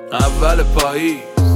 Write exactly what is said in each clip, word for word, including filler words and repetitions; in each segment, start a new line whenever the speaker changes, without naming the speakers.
اول پاییز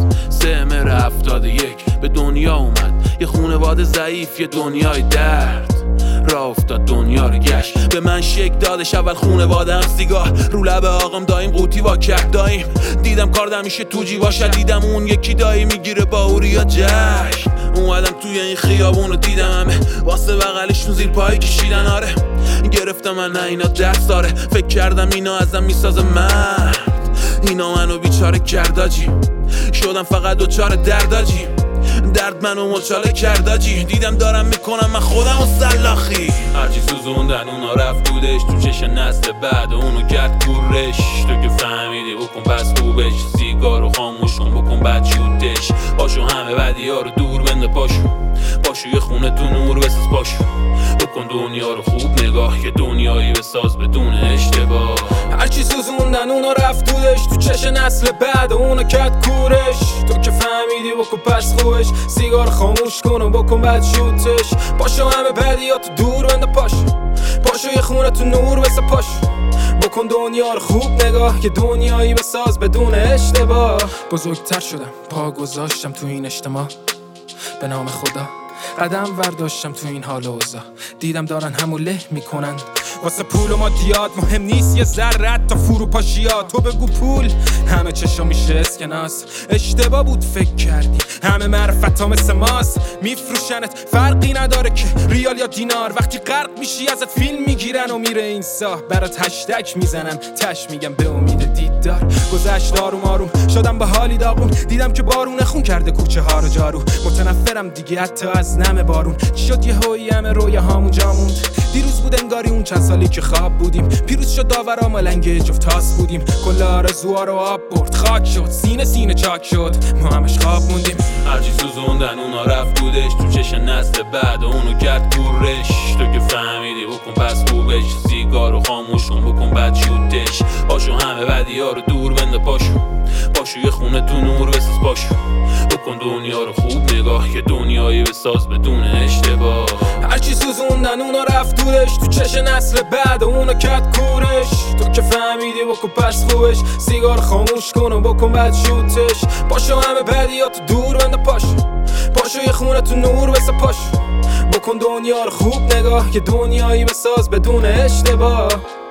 سه مهر هفتاد یک به دنیا اومد یه خونواده ضعیف، یه دنیای درد. راه افتاد دنیا رو گشت، به من شک دادش اول خونواده هم سیگار رو لب آقام داییم قوطی وا کرد داییم. دیدم کار دمیشه تو جیباشا، دیدم اون یکی دایی میگیره با اوریا جشن. اومدم توی این خیابون رو دیدم همه واسه بغلشون زیر پایی کشیدن. آره گرفتم من نه اینا دست داره، فکر کردم اینا ازم میسازه مرد. اینا منو بیچاره کرداجی، شدم فقط دوچار درداجی. درد منو مچاله کرداجی، دیدم دارم میکنم من خودم و سلاخی. هرچی سوزوندن اونا رفت دودش، تو چش نسل بعد اونو کرد کورش. تو که فهمیدی بکن پس خوبش، سیگارو خاموش کن بکن بعد شوتش. پاشو همه بدی ها رو دور بنده، پاشو پاشو یه خونه تو نور بساز، پاشو بکن دنیا رو خوب نگاه، یه دنیایی بساز بدون اشتباه.
هرچی سوزوندن اونا رفت دودش، تو چش نسل بعد اونو کرد کورش. تو که فهمیدی بکن پس خوبش، سیگار خاموش کن و بکن بعد شوتش. پاشو همه بدیات دور بنده، پاشو پاشو یه خونه تو نور بسه، پاشو بکن دنیا رو خوب نگاه، یه دنیایی بساز بدون اشتباه. بزرگتر شدم پا گذاشتم تو این اجتماع، به نام خدا قدم ورداشتم تو این حال و اوضاع. دیدم دارن همو له میکنن واسه پول و مادیات، مهم نیست یه ذرت تا فروپاشیات. تو بگو پول همه چشا میشه اسکناس، اشتباه بود فکر کردی همه معرفت ها مثل ماست. میفروشنت فرقی نداره که ریال یا دینار، وقتی غرق میشی ازت فیلم میگیرن و میره این ساه. برات هشتگ میزنن تش میگم به امید دیدار. گذشت آروم آروم شدم با حالی داغون، دیدم که بارون خون کرده کوچه ها رو جارو. متنفرم دیگه حتی از نم بارون، چی شد یه هوی همه رویه هامون جاموند. دیروز بود انگاری اون چند سالی که خواب بودیم، پیروز شد داورا ما لنگ جفت تاس بودیم. کل آرزوها رو آب برد خاک شد، سینه سینه چاک شد، ما همش خواب موندیم.
هرچی سوزوندن اونا رفت دودش، تو چش نسل بعد اونو کرد کورش. تو که فهمیدی بکن پس خوبش، سیگارو خاموش کن بکن بعد شوتش. پاشو همه بدی ها رو دور بنده، پاشو پاشو یه خونه تو نور بساز، پاشو بکن دنیا رو خوب نگاه، یه دنیایی بساز بدون اشتباه.
هرچی سوزوندن اونا رفت دودش، تو چش نسل بعد اونو کرد کورش. تو که فهمیدی بکن پس خوبش، سیگار خاموش کن و بکن بعد شوتش. پاشو همه بدیات دور بنده، پاشو پاشو یه خونه تو نور بسه، پاشو بکن دنیا رو خوب نگاه، یه دنیایی بساز بدون اشتباه.